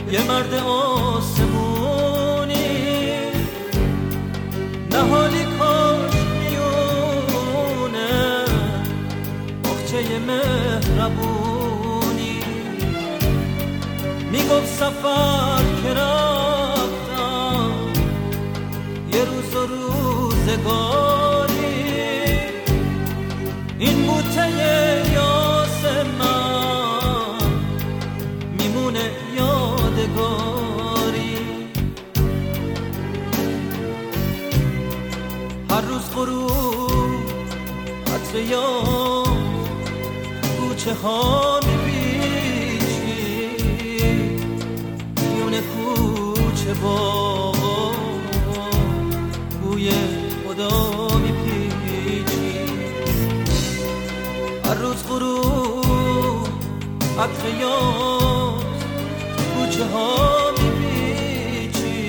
یه مرد آسمونی نهالی کاش میونه بخچه مهربونی میگفت سفر که رفتم یه روز و روزگاری این بوته یاس من میمونه یادگاری هر روز غروب عطر یاس کوچه ها میپیچی میونه کوچه باغا بوی خدا میپیچی هر روز غروب عطر یاس کوچه ها میپیچی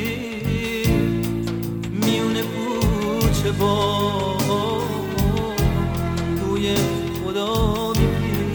میونه کوچه باغا بوی خدا میپیچی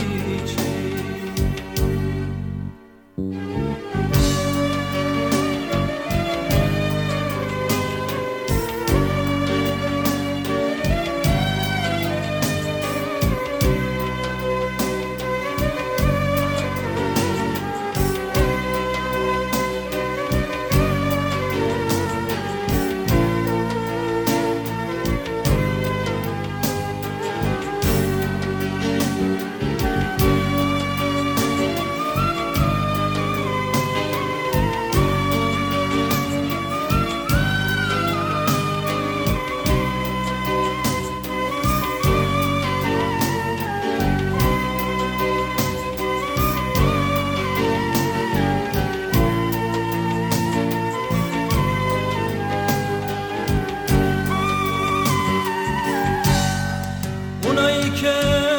اونایی که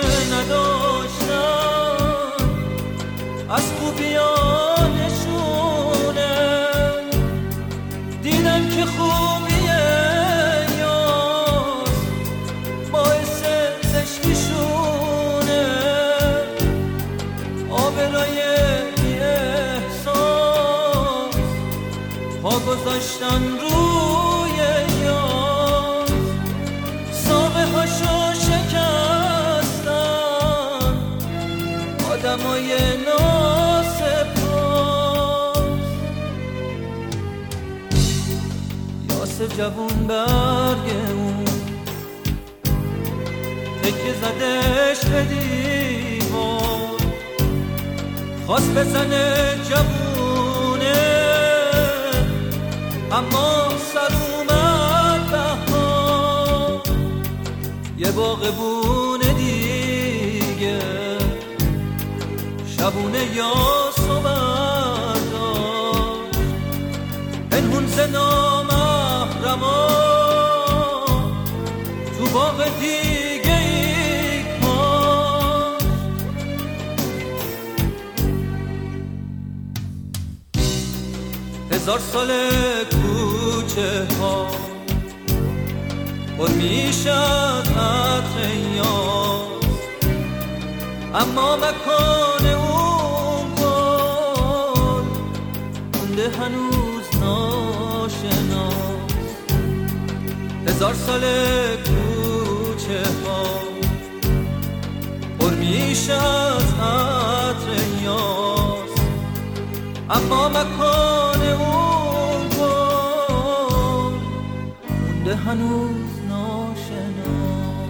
نداشتن از خوبیانشونه دیدن که خوبیه یاس باعث زشتیشونه آبرای بی احساس پا گذاشتن روی یاس ساقه هاشو شکستن آدمای ناسپاس یاس جوون برگ اون تکه زدش به دیوار خواست بزنه جوونه اما سر اومد بهار یه باغبونه دیگه شبونه یاسو برداشت پنهون ز نامحرما تو باغ دیگه ای کاشت 1000 ساله کوچه ها پر میشه از عطر یاس اما مکان اون گل مونده هنوز ناشناس 1000 ساله کوچه ها پر میشه از عطر یاس اما مکان اون گل مونده هنوز ناشناس